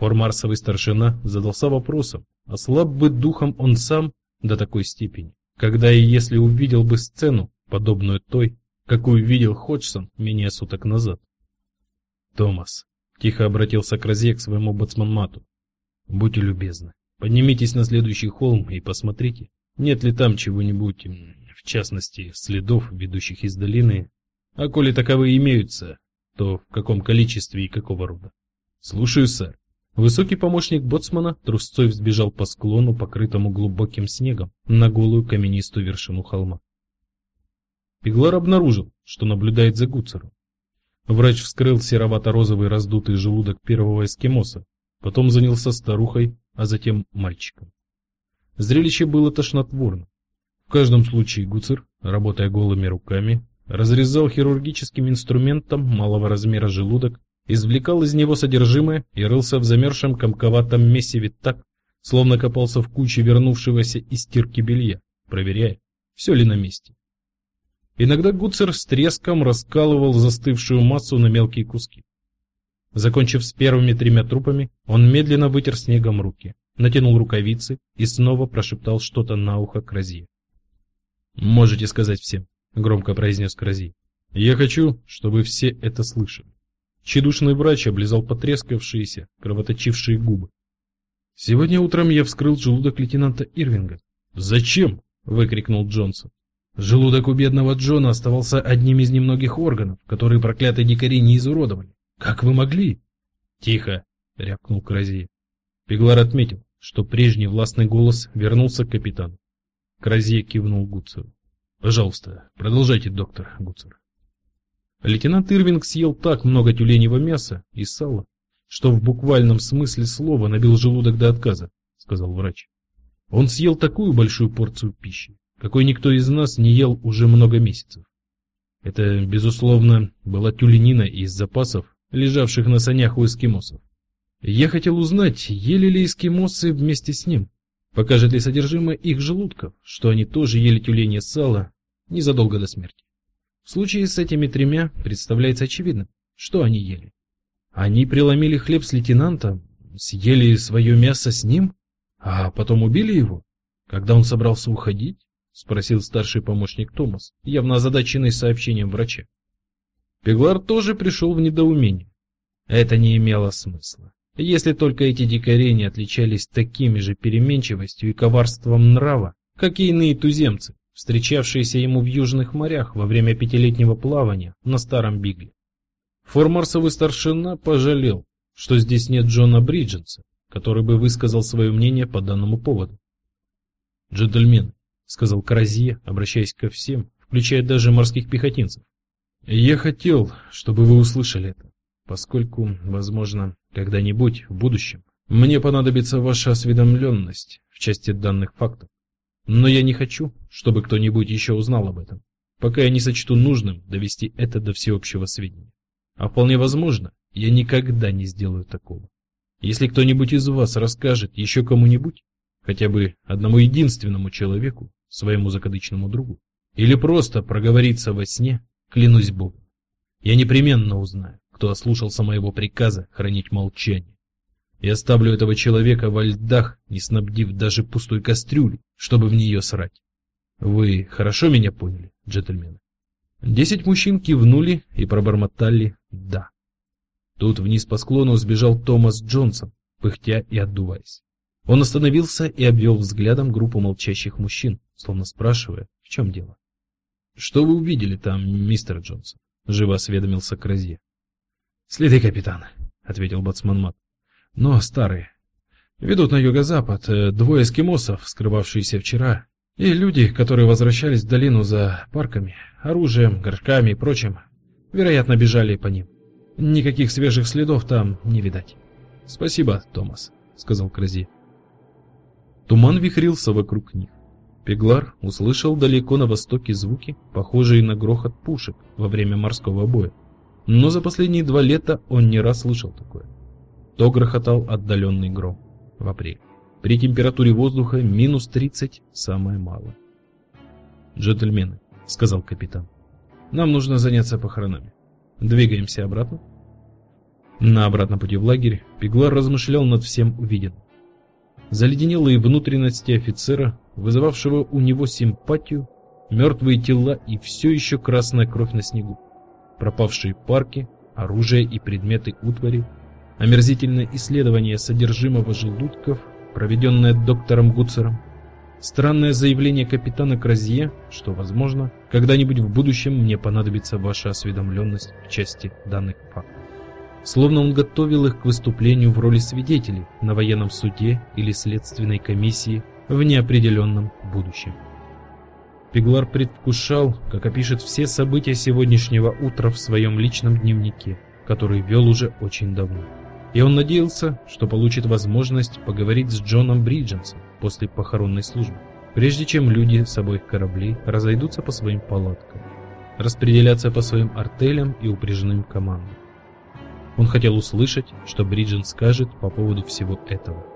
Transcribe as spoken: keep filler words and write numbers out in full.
Формарсовый старшина задался вопросом, ослаб бы духом он сам до такой степени, когда и если увидел бы сцену, подобную той, какую видел Ходжсон менее суток назад. «Томас», — тихо обратился Кразье к своему боцманмату, — «будьте любезны, поднимитесь на следующий холм и посмотрите, нет ли там чего-нибудь, в частности, следов, ведущих из долины, а коли таковые имеются, то в каком количестве и какого рода». «Слушаю, сэр». Высокий помощник боцмана трусцой взбежал по склону, покрытому глубоким снегом, на голую каменистую вершину холма. Пеглар обнаружил, что наблюдает за Гуцером. Врач вскрыл серовато-розовый раздутый желудок первого эскимоса, потом занялся старухой, а затем мальчиком. Зрелище было тошнотворно. В каждом случае Гуцер, работая голыми руками, разрезал хирургическим инструментом малого размера желудок, извлекал из него содержимое и рылся в замерзшем комковатом месиве так, словно копался в куче вернувшегося из стирки белья, проверяя, все ли на месте. Иногда Гуцер с треском раскалывал застывшую массу на мелкие куски. Закончив с первыми тремя трупами, он медленно вытер снегом руки, натянул рукавицы и снова прошептал что-то на ухо Кразье. «Можете сказать всем», — громко произнес Кразье. «Я хочу, чтобы все это слышали». Тщедушный врач облизал потрескавшиеся, кровоточившие губы. «Сегодня утром я вскрыл желудок лейтенанта Ирвинга». «Зачем?» — выкрикнул Джонсон. «Желудок у бедного Джона оставался одним из немногих органов, которые проклятые дикари не изуродовали. Как вы могли?» «Тихо!» — рявкнул Кразье. Пеглар отметил, что прежний властный голос вернулся к капитану. Кразье кивнул Гуцеру. «Пожалуйста, продолжайте, доктор Гуцер». Лейтенант Ирвинг съел так много тюленевого мяса и сала, что в буквальном смысле слова набил желудок до отказа, сказал врач. Он съел такую большую порцию пищи, какой никто из нас не ел уже много месяцев. Это, безусловно, была тюленина из запасов, лежавших на санях у эскимосов. Я хотел узнать, ели ли эскимосы вместе с ним, покажет ли содержимое их желудков, что они тоже ели тюленье сало незадолго до смерти. В случае с этими тремя представляется очевидным, что они ели. Они преломили хлеб с лейтенантом, съели свое мясо с ним, а потом убили его, когда он собрался уходить? — спросил старший помощник Томас, явно озадаченный сообщением врача. Пеглар тоже пришел в недоумение. Это не имело смысла, если только эти дикари не отличались такими же переменчивостью и коварством нрава, как и иные туземцы, встречавшиеся ему в южных морях во время пятилетнего плавания на старом Бигле. Формарсовый старшина пожалел, что здесь нет Джона Бридженса, который бы высказал свое мнение по данному поводу. «Джентльмены», — сказал Кразье, обращаясь ко всем, включая даже морских пехотинцев, — «я хотел, чтобы вы услышали это, поскольку, возможно, когда-нибудь в будущем мне понадобится ваша осведомленность в части данных фактов. Но я не хочу, чтобы кто-нибудь еще узнал об этом, пока я не сочту нужным довести это до всеобщего сведения. А вполне возможно, я никогда не сделаю такого. Если кто-нибудь из вас расскажет еще кому-нибудь, хотя бы одному единственному человеку, своему закадычному другу, или просто проговорится во сне, клянусь Богом, я непременно узнаю, кто ослушался моего приказа хранить молчание. Я оставлю этого человека во льдах, не снабдив даже пустой кастрюли, чтобы в нее срать. Вы хорошо меня поняли, джентльмены?» Десять мужчин кивнули и пробормотали «да». Тут вниз по склону сбежал Томас Джонсон, пыхтя и отдуваясь. Он остановился и обвел взглядом группу молчащих мужчин, словно спрашивая, в чем дело. «Что вы увидели там, мистер Джонсон?» — живо осведомился Кразье. «Следы капитана», — ответил боцман Мат. «Но старые. Ведут на юго-запад двое эскимосов, скрывавшиеся вчера, и люди, которые возвращались в долину за парками, оружием, горшками и прочим, вероятно, бежали по ним. Никаких свежих следов там не видать». «Спасибо, Томас», — сказал Кразье. Туман вихрился вокруг них. Пеглар услышал далеко на востоке звуки, похожие на грохот пушек во время морского боя. Но за последние два лета он не раз слышал такое. То грохотал отдаленный гром в апреле. При температуре воздуха минус тридцать самое мало. «Джентльмены», — сказал капитан, — «нам нужно заняться похоронами. Двигаемся обратно». На обратном пути в лагерь Пеглар размышлял над всем увиденным. Заледенелые внутренности офицера, вызывавшего у него симпатию, мертвые тела и все еще красная кровь на снегу, пропавшие парки, оружие и предметы утвари, омерзительное исследование содержимого желудков, проведенное доктором Гуцером, странное заявление капитана Кразье, что, возможно, когда-нибудь в будущем мне понадобится ваша осведомленность в части данных фактов. Словно он готовил их к выступлению в роли свидетелей на военном суде или следственной комиссии в неопределенном будущем. Пеглар предвкушал, как опишет все события сегодняшнего утра в своем личном дневнике, который вел уже очень давно. И он надеялся, что получит возможность поговорить с Джоном Бридженсом после похоронной службы, прежде чем люди с обоих кораблей разойдутся по своим палаткам, распределятся по своим артелям и упряженным командам. Он хотел услышать, что Бридженс скажет по поводу всего этого.